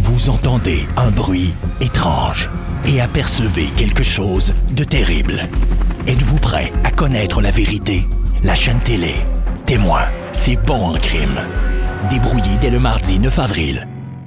Vous entendez un bruit étrange et apercevez quelque chose de terrible. Êtes-vous prêt à connaître la vérité? La chaîne télé Témoin, c'est bon en crime. Débrouillé dès le mardi 9 avril.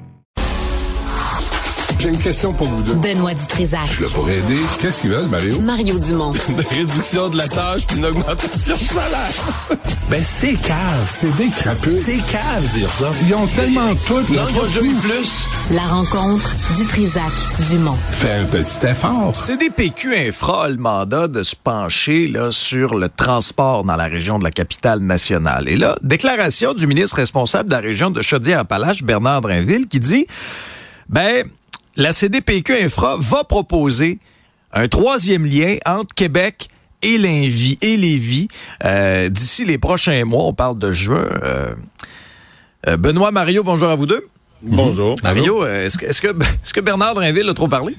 J'ai une question pour vous deux. Benoît Dutrisac. Je suis là pour aider. Qu'est-ce qu'ils veulent, Mario? Mario Dumont. Une réduction de la tâche puis une augmentation de salaire. Ben, c'est cave. C'est des crapeux. C'est cave dire ça. Ils ont tellement tout. Non, ils ont déjà eu plus. La rencontre Dutrisac-Dumont. Fais un petit effort. CDPQ infra le mandat de se pencher là, sur le transport dans la région de la capitale nationale. Et là, déclaration du ministre responsable de la région de Chaudière-Appalaches, Bernard Drinville, qui dit, la CDPQ infra va proposer un troisième lien entre Québec et Lévis d'ici les prochains mois. On parle de juin. Benoît, Mario, bonjour à vous deux. Bonjour. Mario, est-ce que Bernard Drinville a trop parlé?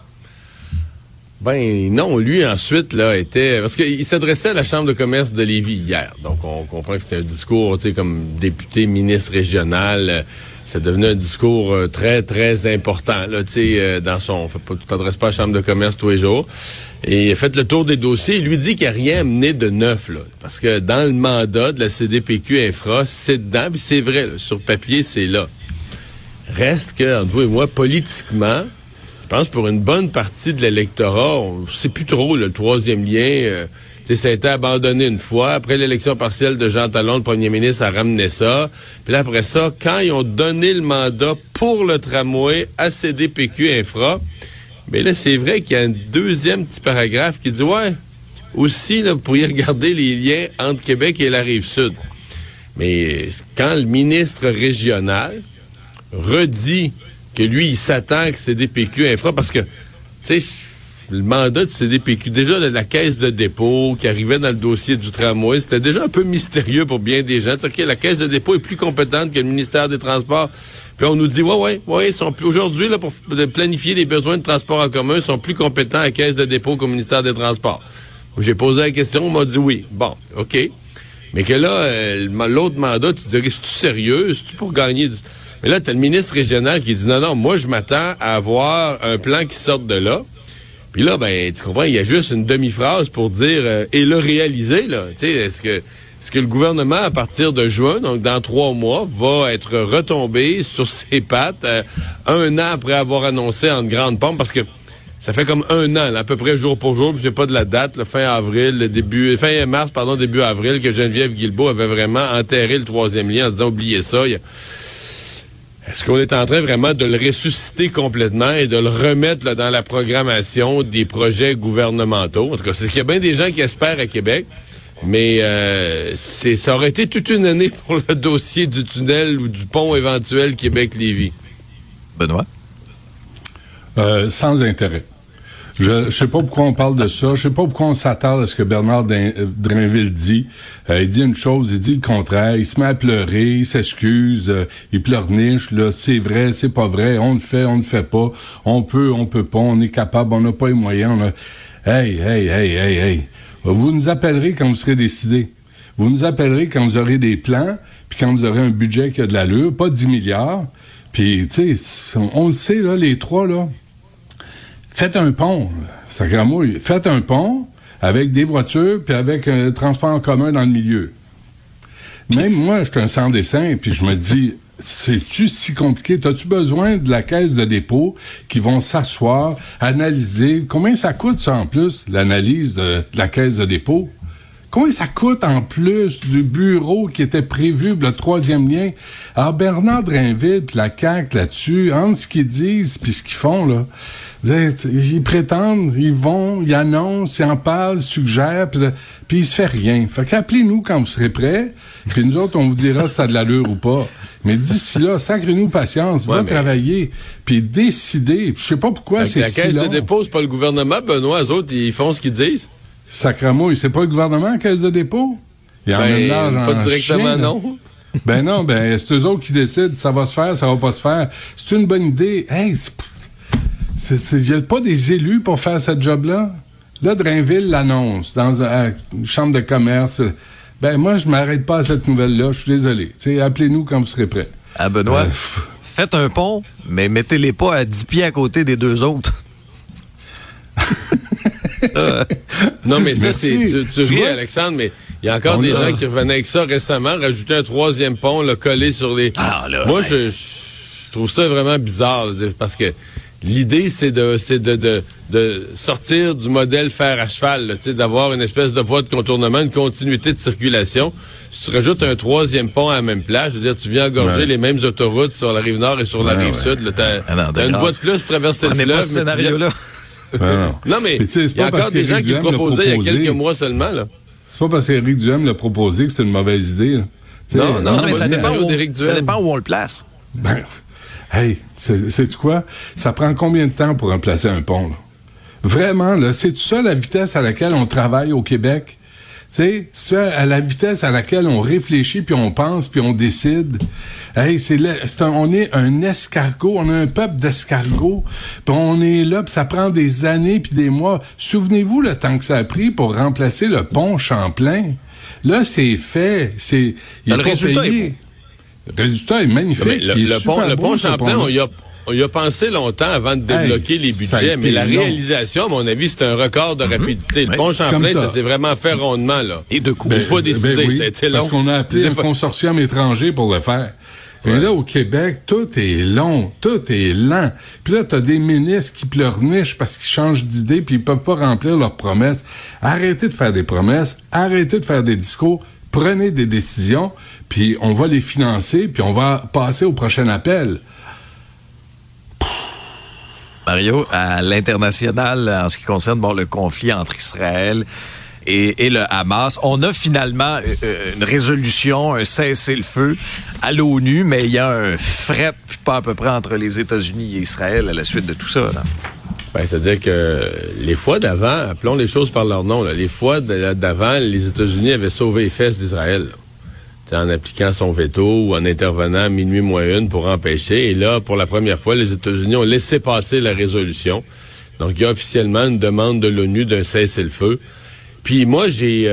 Ben non, lui ensuite là était parce qu'il s'adressait à la Chambre de commerce de Lévis hier. Donc on comprend que c'était un discours, tu sais, comme député, ministre régional, c'est devenu un discours très très important là, tu sais, dans son. Tu t'adresses pas à la Chambre de commerce tous les jours. Et il a fait le tour des dossiers. Il lui dit qu'il n'y a rien amené de neuf là, parce que dans le mandat de la CDPQ infra, c'est dedans, puis c'est vrai là, sur papier c'est là. Reste que entre vous et moi, politiquement. Je pense pour une bonne partie de l'électorat, on sait plus trop le troisième lien. Ça a été abandonné une fois. Après l'élection partielle de Jean Talon, le premier ministre a ramené ça. Puis là, après ça, quand ils ont donné le mandat pour le tramway à CDPQ Infra, mais là, c'est vrai qu'il y a un deuxième petit paragraphe qui dit, ouais, aussi, là, vous pourriez regarder les liens entre Québec et la Rive-Sud. Mais quand le ministre régional redit que lui, il s'attend que CDPQ infra, parce que, tu sais, le mandat de CDPQ, déjà de la caisse de dépôt qui arrivait dans le dossier du tramway, c'était déjà un peu mystérieux pour bien des gens. OK, la caisse de dépôt est plus compétente que le ministère des Transports. Puis on nous dit, ouais, ils sont plus, aujourd'hui, là, pour planifier les besoins de transport en commun, ils sont plus compétents à la caisse de dépôt qu'au ministère des Transports. J'ai posé la question, on m'a dit oui. Bon, OK. Mais que là, l'autre mandat, tu dirais, c'est-tu sérieux? C'est-tu pour gagner du... Mais là, t'as le ministre régional qui dit non, moi, je m'attends à avoir un plan qui sorte de là. Puis là, ben, tu comprends, il y a juste une demi-phrase pour dire et le réaliser, là. Tu sais, est-ce que le gouvernement, à partir de juin, donc dans 3 mois, va être retombé sur ses pattes 1 an après avoir annoncé en grande pompe, parce que ça fait comme 1 an, là, à peu près jour pour jour, puis j'ai pas de la date, le fin mars, début avril, que Geneviève Guilbeault avait vraiment enterré le troisième lien en disant oubliez ça. Est-ce qu'on est en train vraiment de le ressusciter complètement et de le remettre là, dans la programmation des projets gouvernementaux? En tout cas, c'est ce qu'il y a bien des gens qui espèrent à Québec, mais ça aurait été toute une année pour le dossier du tunnel ou du pont éventuel Québec-Lévis. Benoît? Sans intérêt. Je sais pas pourquoi on parle de ça. Je sais pas pourquoi on s'attarde à ce que Bernard Drinville dit. Il dit une chose, il dit le contraire. Il se met à pleurer, il s'excuse, il pleurniche. Là, c'est vrai, c'est pas vrai. On le fait, on le fait pas. On peut pas. On est capable. On n'a pas les moyens. Hey. Vous nous appellerez quand vous serez décidé. Vous nous appellerez quand vous aurez des plans, puis quand vous aurez un budget qui a de l'allure, pas 10 milliards. Puis, tu sais, on le sait, là, les trois, là. Faites un pont, sacrément. Faites un pont avec des voitures puis avec un transport en commun dans le milieu. Même moi, je suis un sans-dessin, puis je me dis, c'est-tu si compliqué? T'as-tu besoin de la caisse de dépôt qui vont s'asseoir, analyser? Combien ça coûte, ça, en plus, l'analyse de la caisse de dépôt? Combien ça coûte en plus du bureau qui était prévu pour le troisième lien? Alors, Bernard Drinville pis la CAQ là-dessus, entre ce qu'ils disent puis ce qu'ils font, là, ils prétendent, ils vont, ils annoncent, ils en parlent, ils suggèrent, puis il se fait rien. Fait qu'appelez-nous quand vous serez prêts, puis nous autres, on vous dira si ça a de l'allure ou pas. Mais d'ici là, sacrez-nous patience, va travailler, puis décider. Je sais pas pourquoi c'est si long. La caisse de dépôt, c'est pas le gouvernement, Benoît, eux autres, ils font ce qu'ils disent. Sacramouille, c'est pas le gouvernement, la caisse de dépôt? Il en met l'argent pas directement, chien, non. Non, c'est eux autres qui décident, ça va se faire, ça va pas se faire. C'est une bonne idée. Hey, il y a pas des élus pour faire ce job-là? Là, Drainville l'annonce dans une chambre de commerce. Moi, je m'arrête pas à cette nouvelle-là, je suis désolé. T'sais, appelez-nous quand vous serez prêts. Benoît, faites un pont, mais mettez-les pas à 10 pieds à côté des deux autres. Non, mais ça, Merci. tu ris, Alexandre, mais il y a encore des gens qui revenaient avec ça récemment, rajouter un troisième pont, le coller sur les... Moi, je trouve ça vraiment bizarre, là, parce que l'idée, c'est de sortir du modèle fer à cheval, là, d'avoir une espèce de voie de contournement, une continuité de circulation. Si tu rajoutes un troisième pont à la même place, je veux dire, tu viens engorger les mêmes autoroutes sur la rive nord et sur la rive sud. Là, t'as une voie de plus pour traverser le fleuve. Pas ce scénario-là. Non, mais il y a encore des gens qui le proposaient il y a quelques mois seulement. Là. C'est pas parce qu'Éric Duhem l'a proposé que c'est une mauvaise idée. Non, mais ça dépend où on le place. Ben, hey, sais-tu quoi? Ça prend combien de temps pour remplacer un pont, là? Vraiment, là, c'est ça la vitesse à laquelle on travaille au Québec? Tu sais, c'est à la vitesse à laquelle on réfléchit, puis on pense, puis on décide. Hey, on est un escargot, on a un peuple d'escargots, puis on est là, puis ça prend des années puis des mois. Souvenez-vous le temps que ça a pris pour remplacer le pont Champlain. Là, c'est fait, le résultat est beau. Le résultat est magnifique. Le pont Champlain, on y a pensé longtemps avant de débloquer les budgets, mais la réalisation, à mon avis, c'est un record de rapidité. Le pont Champlain, ça s'est vraiment fait rondement, là. Et de coup. Une fois décidé, oui, ça a été long. Parce qu'on a appelé un consortium étranger pour le faire. Et là, au Québec, tout est long, tout est lent. Puis là, t'as des ministres qui pleurnichent parce qu'ils changent d'idée puis ils peuvent pas remplir leurs promesses. Arrêtez de faire des promesses, arrêtez de faire des discours, prenez des décisions, puis on va les financer, puis on va passer au prochain appel. Mario, à l'international, en ce qui concerne le conflit entre Israël et le Hamas, on a finalement une résolution, un cessez-le-feu à l'ONU, mais il y a un fret pas à peu près entre les États-Unis et Israël à la suite de tout ça. Là. Ben, c'est-à-dire que les fois d'avant, appelons les choses par leur nom, là, les fois d'avant, les États-Unis avaient sauvé les fesses d'Israël. En appliquant son veto ou en intervenant à minuit moins une pour empêcher. Et là, pour la première fois, les États-Unis ont laissé passer la résolution. Donc, il y a officiellement une demande de l'ONU d'un cessez-le-feu. Puis moi,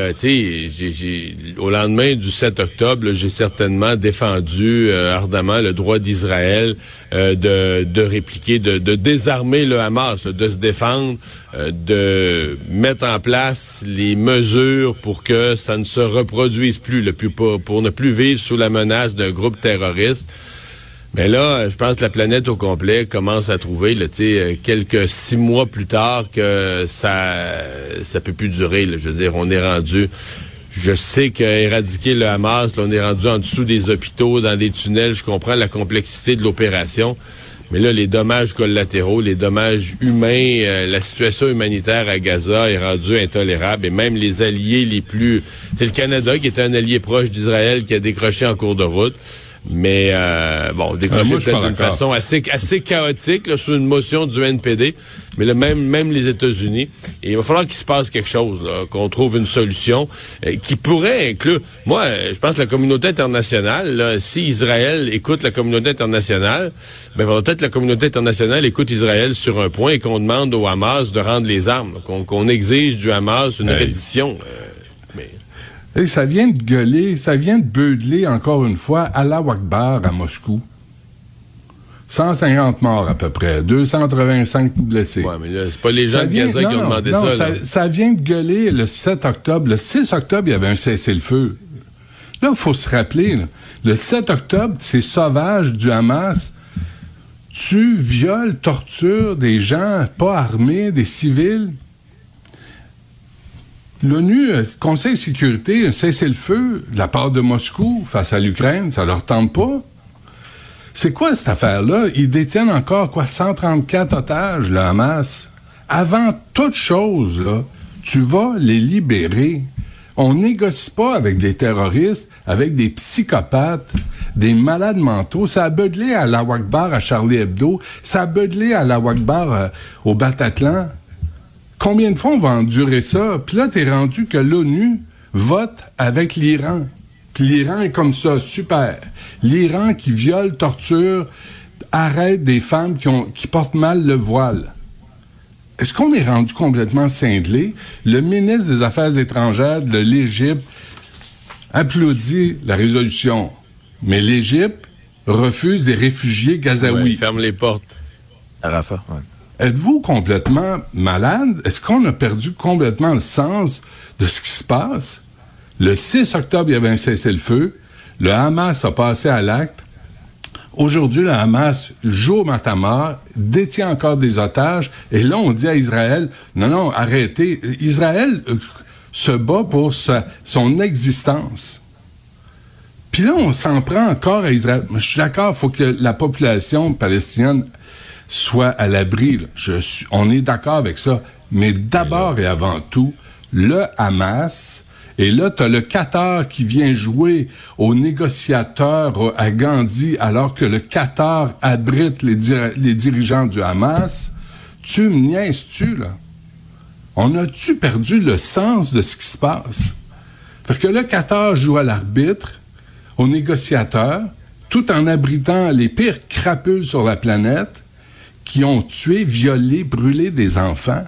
au lendemain du 7 octobre, j'ai certainement défendu ardemment le droit d'Israël de répliquer, de désarmer le Hamas, de se défendre, de mettre en place les mesures pour que ça ne se reproduise plus, pour ne plus vivre sous la menace d'un groupe terroriste. Mais là, je pense que la planète au complet commence à trouver, là, quelques 6 mois plus tard, que ça peut plus durer. Là. Je veux dire, on est rendu... Je sais qu'éradiquer le Hamas, là, on est rendu en dessous des hôpitaux, dans des tunnels. Je comprends la complexité de l'opération. Mais là, les dommages collatéraux, les dommages humains, la situation humanitaire à Gaza est rendue intolérable. Et même les alliés les plus... C'est le Canada qui était un allié proche d'Israël qui a décroché en cours de route. Mais décroché peut-être d'une façon assez chaotique, là, sous une motion du NPD, mais là, même les États-Unis. Et il va falloir qu'il se passe quelque chose, là, qu'on trouve une solution qui pourrait inclure... Moi, je pense que la communauté internationale, là, si Israël écoute la communauté internationale, peut-être la communauté internationale écoute Israël sur un point et qu'on demande au Hamas de rendre les armes, qu'on exige du Hamas une reddition. Et ça vient de gueuler, ça vient de beudeler encore une fois Allahu Akbar à Moscou. 150 morts à peu près, 285 blessés. Ouais, mais là, c'est pas les gens de Gaza qui ont demandé ça. Ça vient de gueuler le 7 octobre. Le 6 octobre, il y avait un cessez-le-feu. Là, il faut se rappeler, là, le 7 octobre, ces sauvages du Hamas tuent, violent, torturent des gens pas armés, des civils. L'ONU, Conseil de sécurité, un cessez-le-feu de la part de Moscou face à l'Ukraine, ça leur tente pas. C'est quoi cette affaire-là? Ils détiennent encore, 134 otages, le Hamas. Avant toute chose, là, tu vas les libérer. On négocie pas avec des terroristes, avec des psychopathes, des malades mentaux. Ça a beudelé à Allahu Akbar à Charlie Hebdo. Ça a beudelé à Allahu Akbar au Bataclan. Combien de fois on va endurer ça? Puis là, t'es rendu que l'ONU vote avec l'Iran. Puis l'Iran est comme ça, super. L'Iran qui viole, torture, arrête des femmes qui portent mal le voile. Est-ce qu'on est rendu complètement cinglé? Le ministre des Affaires étrangères de l'Égypte applaudit la résolution. Mais l'Égypte refuse des réfugiés gazaouis. Ferme les portes. À Rafah, ouais. Êtes-vous complètement malade? Est-ce qu'on a perdu complètement le sens de ce qui se passe? Le 6 octobre, il y avait un cessez-le-feu. Le Hamas a passé à l'acte. Aujourd'hui, le Hamas joue au matamor, détient encore des otages. Et là, on dit à Israël, non, arrêtez. Israël se bat pour son existence. Puis là, on s'en prend encore à Israël. Je suis d'accord, il faut que la population palestinienne soit à l'abri. On est d'accord avec ça. Mais d'abord et avant tout, le Hamas, et là, tu as le Qatar qui vient jouer aux négociateurs à Gandhi, alors que le Qatar abrite les dirigeants du Hamas. Tu me niaises-tu, là? On a-tu perdu le sens de ce qui se passe? Fait que le Qatar joue à l'arbitre, aux négociateurs, tout en abritant les pires crapules sur la planète, qui ont tué, violé, brûlé des enfants.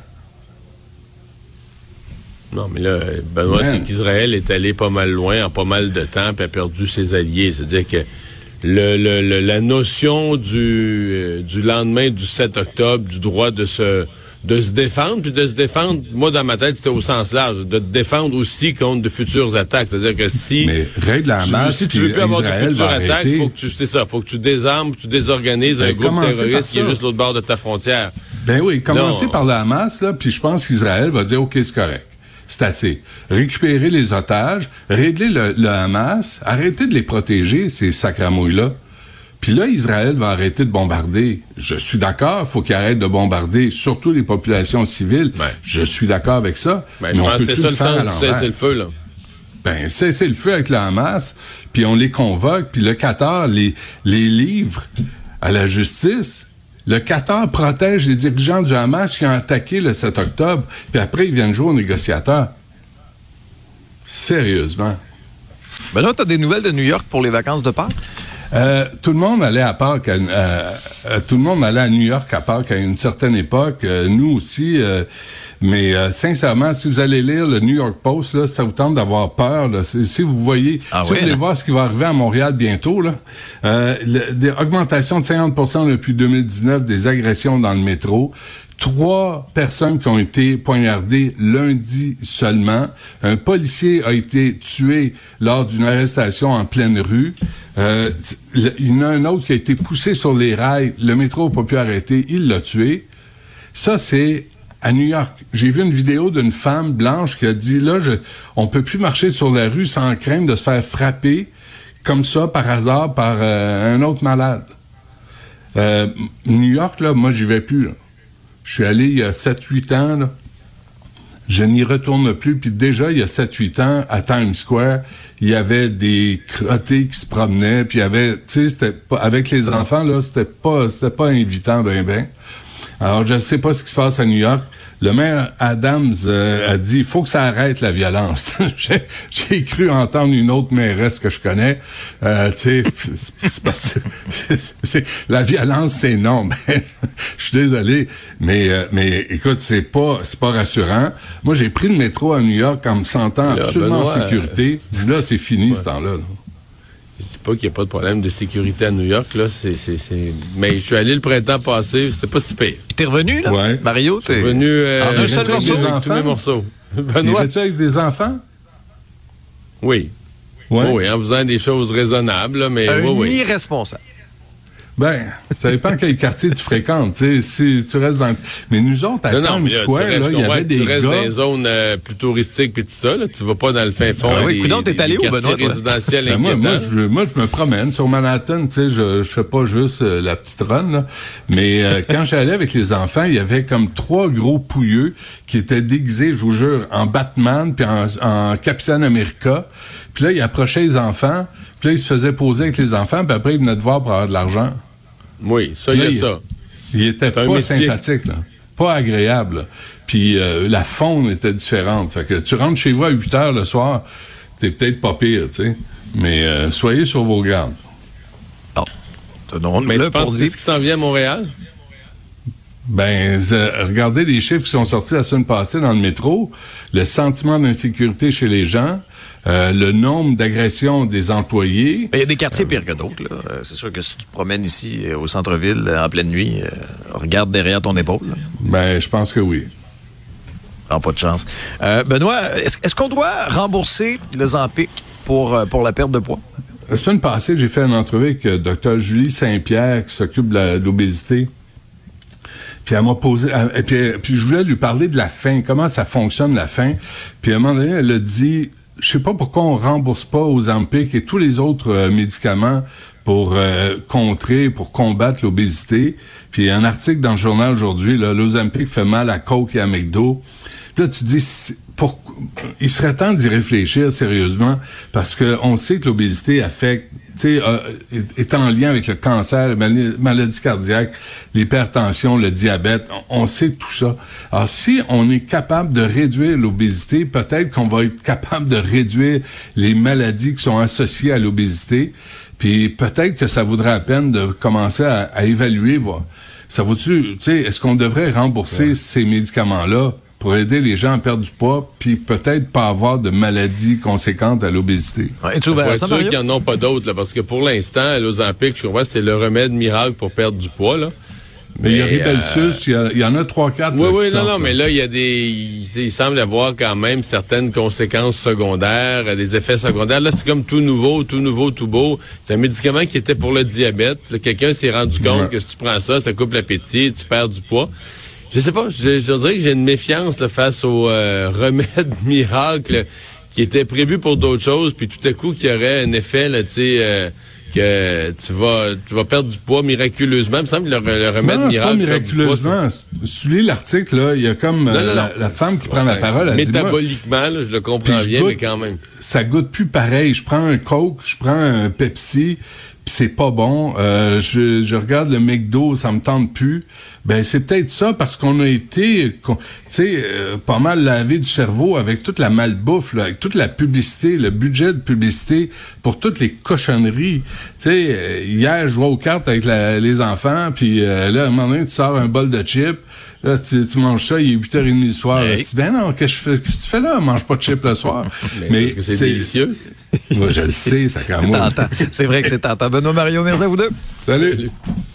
Non, mais là, Benoît, c'est qu'Israël est allé pas mal loin en pas mal de temps puis a perdu ses alliés. C'est-à-dire que la notion du lendemain du 7 octobre, du droit de se défendre, puis de se défendre, moi, dans ma tête, c'était au sens large, de te défendre aussi contre de futures attaques. C'est-à-dire que si tu veux plus avoir de futures attaques, faut que tu désarmes, tu désorganises un groupe terroriste qui est juste l'autre bord de ta frontière. Ben oui, commencer par le Hamas, là, puis je pense qu'Israël va dire, OK, c'est correct. C'est assez. Récupérer les otages, régler le Hamas, arrêter de les protéger, ces sacramouilles-là. Puis là, Israël va arrêter de bombarder. Je suis d'accord, il faut qu'il arrête de bombarder, surtout les populations civiles. Ben, je suis d'accord avec ça. Ben, je pense que c'est ça le sens du cessez-le-feu, là. Ben, cessez-le-feu avec le Hamas, puis on les convoque, puis le Qatar les livre à la justice. Le Qatar protège les dirigeants du Hamas qui ont attaqué le 7 octobre, puis après, ils viennent jouer aux négociateurs. Sérieusement. Ben là, t'as des nouvelles de New York pour les vacances de Pâques? Tout le monde allait à Pâques, tout le monde allait à New York à Pâques à une certaine époque, nous aussi, mais sincèrement, si vous allez lire le New York Post, là, ça vous tente d'avoir peur. Là, si vous voyez, vous allez voir ce qui va arriver à Montréal bientôt, là, des augmentations de 50% depuis 2019 des agressions dans le métro. 3 personnes qui ont été poignardées lundi seulement. Un policier a été tué lors d'une arrestation en pleine rue. Il y en a un autre qui a été poussé sur les rails. Le métro n'a pas pu arrêter. Il l'a tué. Ça, c'est à New York. J'ai vu une vidéo d'une femme blanche qui a dit, là, on peut plus marcher sur la rue sans crainte de se faire frapper comme ça, par hasard, par un autre malade. New York, là, moi, j'y vais plus, là. Je suis allé il y a 7-8 ans, là. Je n'y retourne plus. Puis déjà, il y a 7-8 ans, à Times Square, il y avait des crottés qui se promenaient. Puis il y avait, tu sais, c'était pas, avec les enfants, là, c'était pas invitant, ben. Alors, je ne sais pas ce qui se passe à New York. Le maire Adams a dit, il faut que ça arrête la violence. J'ai cru entendre une autre mairesse que je connais. Tu sais, la violence, c'est non. Ben, je suis désolé, mais écoute, c'est pas rassurant. Moi, j'ai pris le métro à New York en me sentant absolument en sécurité. Là, c'est fini ce temps-là. Là. Je dis pas qu'il n'y a pas de problème de sécurité à New York, là. Mais je suis allé le printemps passé, c'était pas si pire. T'es revenu, là? Ouais. Mario, t'es revenu en un seul morceau? Avec tous mes morceaux. Benoît, es-tu avec des enfants? Oui. Ouais. Oui, en faisant des choses raisonnables, là, mais irresponsable. Ben, ça dépend quel quartier tu fréquentes, tu sais, si tu restes dans... Mais nous autres, à Times Square, là, il y avait des gars... Tu restes dans des zones plus touristiques pis tout ça, là, tu vas pas dans le fin fond des quartiers résidentiels inquiétants. Moi, je me promène sur Manhattan, tu sais, je fais pas juste la petite run, là, mais quand j'allais avec les enfants, il y avait comme 3 gros pouilleux qui étaient déguisés, je vous jure, en Batman puis en Capitaine America, puis là, ils approchaient les enfants, puis là, ils se faisaient poser avec les enfants, puis après, ils venaient te voir pour avoir de l'argent. Oui, ça, il y a ça. Il était pas sympathique, là. Pas agréable, là. Puis la faune était différente. Fait que tu rentres chez vous à 8 heures le soir, t'es peut-être pas pire, tu sais. Mais soyez sur vos gardes. Oh. Mais tu penses que c'est ce qui s'en vient à Montréal? Ben, regardez les chiffres qui sont sortis la semaine passée dans le métro, le sentiment d'insécurité chez les gens, le nombre d'agressions des employés. Il y a des quartiers pires que d'autres, là. C'est sûr que si tu te promènes ici au centre-ville en pleine nuit, regarde derrière ton épaule. Là. Ben, je pense que oui. Pas de chance. Benoît, est-ce qu'on doit rembourser le Ozempic pour la perte de poids? La semaine passée, j'ai fait une entrevue avec Dr. Julie Saint-Pierre qui s'occupe de l'obésité. Puis elle m'a posé... Puis je voulais lui parler de la faim, comment ça fonctionne la faim. Puis à un moment donné, elle a dit, je sais pas pourquoi on rembourse pas Ozempic et tous les autres médicaments pour combattre l'obésité. Puis il y a un article dans le journal aujourd'hui, là, l'Ozempic fait mal à Coke et à McDo. Puis là, tu dis, il serait temps d'y réfléchir sérieusement parce que on sait que l'obésité affecte, est en lien avec le cancer, la maladie cardiaque, l'hypertension, le diabète. On sait tout ça. Alors, si on est capable de réduire l'obésité, peut-être qu'on va être capable de réduire les maladies qui sont associées à l'obésité. Puis peut-être que ça vaudrait la peine de commencer à évaluer, voir. Ça vaut-tu, est-ce qu'on devrait rembourser ces médicaments-là pour aider les gens à perdre du poids, puis peut-être pas avoir de maladies conséquentes à l'obésité? Ouais, tu ouvert faut ça, être sûr Mario? qu'il n'y en a pas d'autres, là, parce que pour l'instant, l'Ozempic, je comprends, c'est le remède miracle pour perdre du poids, là. Mais il y a Ribelsus, il y en a 3-4. Oui, non, mais là, il semble y avoir quand même certaines conséquences secondaires, des effets secondaires. Là, c'est comme tout nouveau, tout beau. C'est un médicament qui était pour le diabète. Là, quelqu'un s'est rendu compte que si tu prends ça coupe l'appétit, tu perds du poids. Je sais pas, je dirais que j'ai une méfiance là, face au remède miracle qui était prévu pour d'autres choses, puis tout à coup, qu'il y aurait un effet, là, que tu vas perdre du poids miraculeusement. Il me semble que le remède miracle... Non, c'est pas miraculeusement. Si tu lis l'article, là, il y a comme la femme qui prend la parole. Elle métaboliquement, là, je le comprends bien, mais quand même. Ça goûte plus pareil. Je prends un Coke, je prends un Pepsi, puis c'est pas bon. Je regarde le McDo, ça me tente plus. Ben c'est peut-être ça parce qu'on a été, pas mal lavé du cerveau avec toute la malbouffe, là, avec toute la publicité, le budget de publicité pour toutes les cochonneries. Hier, je jouais aux cartes avec les enfants, puis là, à un moment donné, tu sors un bol de chips. Là, tu manges ça, il est 8h30 du soir. Hey. Là, tu dis, ben non, qu'est-ce que tu fais là? Mange pas de chips le soir. Mais parce que c'est délicieux. Moi, je le sais, ça c'est tentant. C'est vrai que c'est tentant. Benoît, Mario, merci à vous deux. Salut.